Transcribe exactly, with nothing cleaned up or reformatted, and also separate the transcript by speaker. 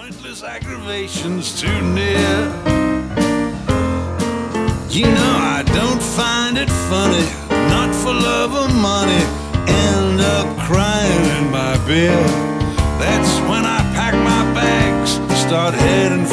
Speaker 1: pointless aggravations too near. You know I don't find it funny, not for love or money, end up crying in my bed. That's when I pack my bags, start heading